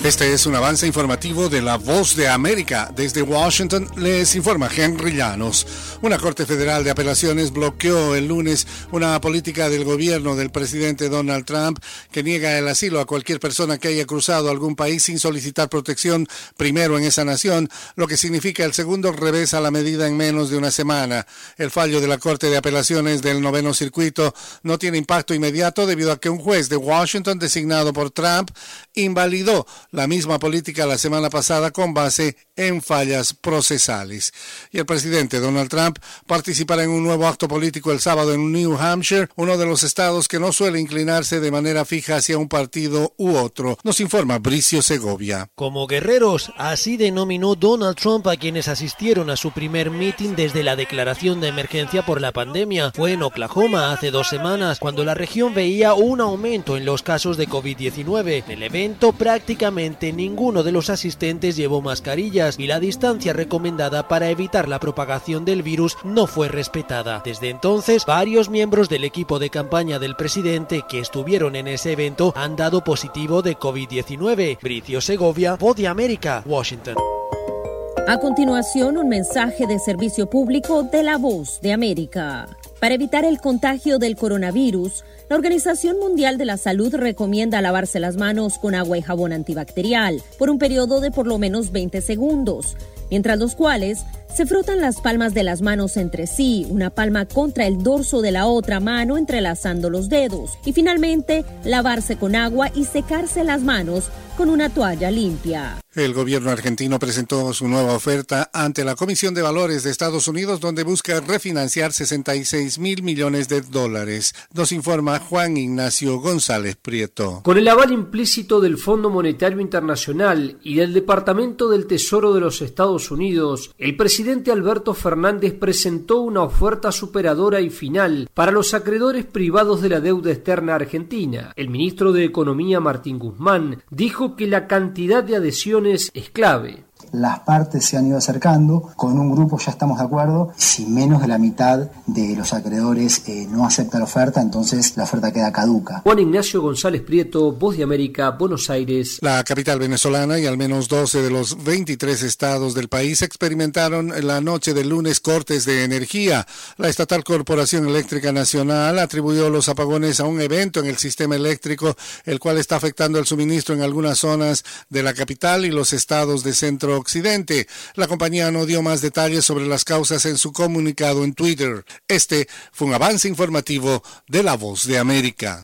Este es un avance informativo de La Voz de América. Desde Washington les informa Henry Llanos. Una Corte Federal de Apelaciones bloqueó el lunes una política del gobierno del presidente Donald Trump que niega el asilo a cualquier persona que haya cruzado algún país sin solicitar protección primero en esa nación, lo que significa el segundo revés a la medida en menos de una semana. El fallo de la Corte de Apelaciones del Noveno Circuito no tiene impacto inmediato debido a que un juez de Washington designado por Trump invalidó la misma política la semana pasada con base en fallas procesales. Y el presidente Donald Trump participará en un nuevo acto político el sábado en New Hampshire, uno de los estados que no suele inclinarse de manera fija hacia un partido u otro. Nos informa Bricio Segovia. Como guerreros, así denominó Donald Trump a quienes asistieron a su primer meeting desde la declaración de emergencia por la pandemia. Fue en Oklahoma hace 2 semanas, cuando la región veía un aumento en los casos de COVID-19. En el evento prácticamente ninguno de los asistentes llevó mascarillas y la distancia recomendada para evitar la propagación del virus no fue respetada. Desde entonces, varios miembros del equipo de campaña del presidente que estuvieron en ese evento han dado positivo de COVID-19. Bricio Segovia, Voz de América, Washington. A continuación, un mensaje de servicio público de La Voz de América. Para evitar el contagio del coronavirus, la Organización Mundial de la Salud recomienda lavarse las manos con agua y jabón antibacterial por un periodo de por lo menos 20 segundos, mientras los cuales se frotan las palmas de las manos entre sí, una palma contra el dorso de la otra mano entrelazando los dedos, y finalmente lavarse con agua y secarse las manos con una toalla limpia. El gobierno argentino presentó su nueva oferta ante la Comisión de Valores de Estados Unidos, donde busca refinanciar $66.000 millones. Nos informa Juan Ignacio González Prieto. Con el aval implícito del Fondo Monetario Internacional y del Departamento del Tesoro de los Estados Unidos, el presidente Alberto Fernández presentó una oferta superadora y final para los acreedores privados de la deuda externa argentina. El ministro de Economía, Martín Guzmán, dijo que la cantidad de adhesiones es clave. Las partes se han ido acercando, con un grupo ya estamos de acuerdo, si menos de la mitad de los acreedores no acepta la oferta, entonces la oferta queda caduca. Juan Ignacio González Prieto, Voz de América, Buenos Aires. La capital venezolana y al menos 12 de los 23 estados del país experimentaron la noche del lunes cortes de energía. La estatal Corporación Eléctrica Nacional atribuyó los apagones a un evento en el sistema eléctrico, el cual está afectando el suministro en algunas zonas de la capital y los estados de centro occidente. La compañía no dio más detalles sobre las causas en su comunicado en Twitter. Este fue un avance informativo de La Voz de América.